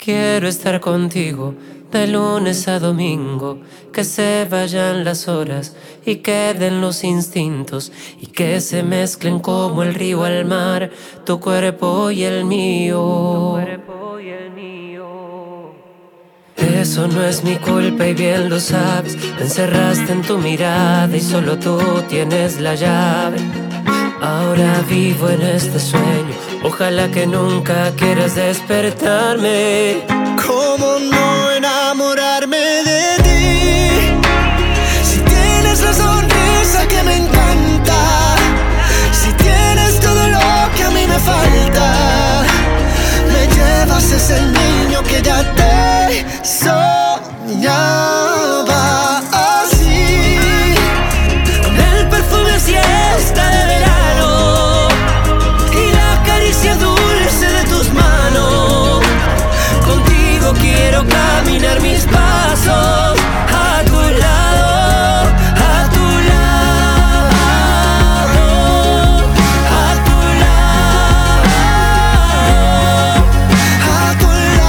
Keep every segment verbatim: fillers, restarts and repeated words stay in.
Quiero estar contigo de lunes a domingo, que se vayan las horas y queden los instintos y que se mezclen como el río al mar, tu cuerpo y el mío. Eso no es mi culpa y bien lo sabes. Me encerraste en tu mirada y solo tú tienes la llave. Ahora vivo en este sueño, ojalá que nunca quieras despertarme. ¿Cómo no enamorarme de ti? Si tienes la sonrisa que me encanta, si tienes todo lo que a mí me falta, me llevas ese niño que ya te soñaba así, con el perfume siesta de verano y la caricia dulce de tus manos. Contigo quiero caminar mis pasos a tu lado, a tu lado, a tu lado, a tu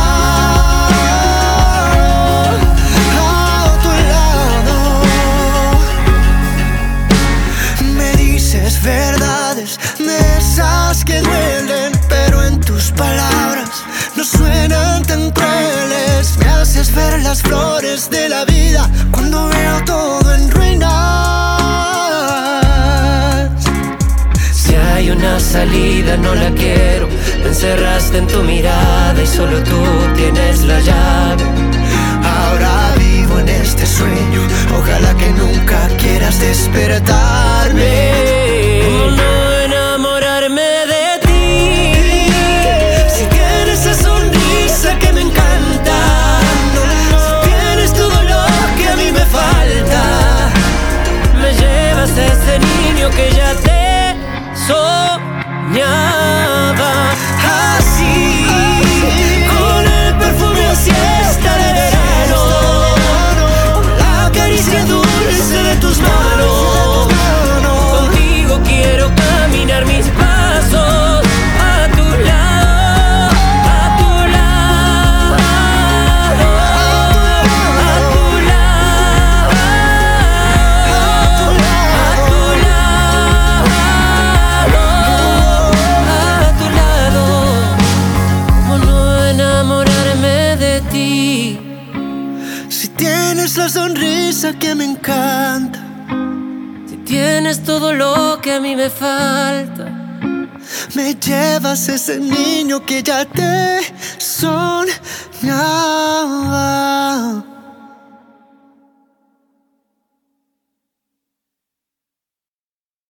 lado, a tu lado. Me dices verdades de esas que duelen, pero en tus palabras no suenan tan crueles. Me haces ver las flores de la vida cuando veo todo en ruinas. Si hay una salida no la quiero. Me encerraste en tu mirada y solo tú tienes la llave. Ahora vivo en este sueño, ojalá que nunca quieras despertarme. ¿Cómo no enamorarme de ti? Si tienes esa sonrisa que me encanta, si tienes todo lo que a mí me falta, me llevas a ese niño que ya te soñaba así, con el perfume a siesta de verano, la caricia dulce de tus manos. Contigo quiero caminar mis pasos a tu lado, a tu lado, a tu lado, a tu lado, a tu lado. ¿Cómo no enamorarme de ti? Si tienes la sonrisa que me encanta, Si tienes todo lo que a mí me falta, me llevas ese niño que ya te soñaba.